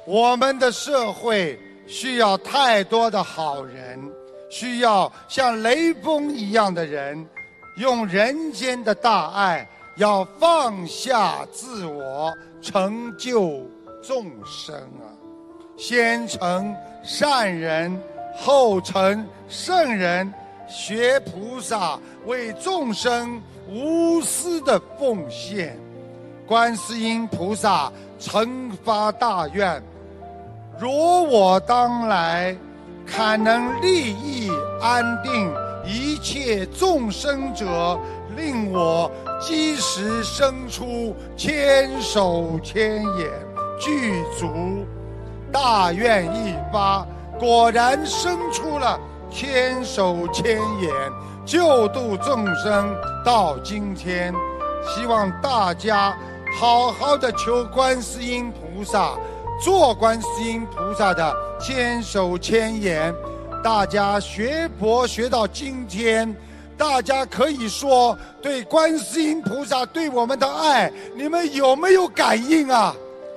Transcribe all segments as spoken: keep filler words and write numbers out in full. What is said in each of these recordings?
我们的社会需要太多的好人，需要像雷锋一样的人，用人间的大爱，要放下自我，成就众生啊！先成善人，后成圣人，学菩萨为众生无私的奉献。观世音菩萨曾发大愿，若我当来，堪能利益安定一切众生者，令我即时生出千手千眼，具足。大愿一发，果然生出了千手千眼，救度众生到今天。希望大家好好的求观世音菩萨，做观世音菩萨的千手千眼。大家学佛学到今天，大家可以说对观世音菩萨对我们的爱，你们有没有感应啊？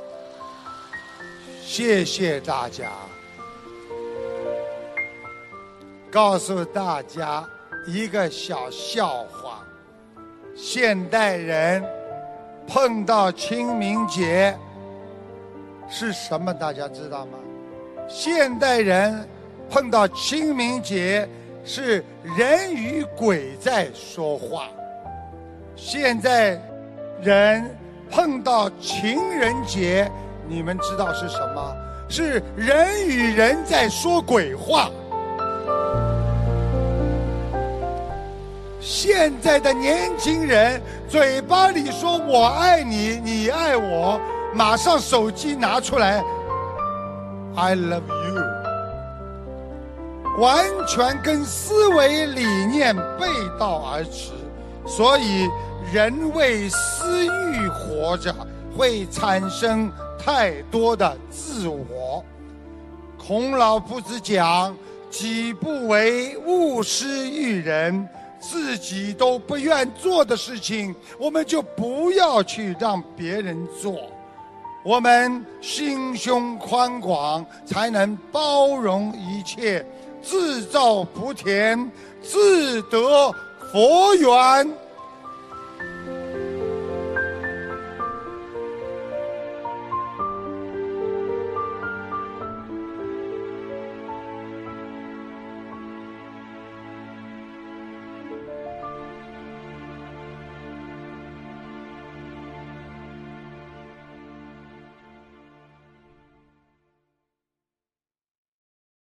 谢谢大家。告诉大家一个小笑话，现代人碰到清明节是什么？大家知道吗？现代人碰到清明节是人与鬼在说话。现在人碰到情人节，你们知道是什么？是人与人在说鬼话。现在的年轻人嘴巴里说我爱你，你爱我，马上手机拿出来 I love you， 完全跟思维理念背道而驰。所以人为私欲活着，会产生太多的自我。孔老夫子讲，己不为，勿施于人。自己都不愿做的事情，我们就不要去让别人做。我们心胸宽广，才能包容一切，自造福田，自得佛缘。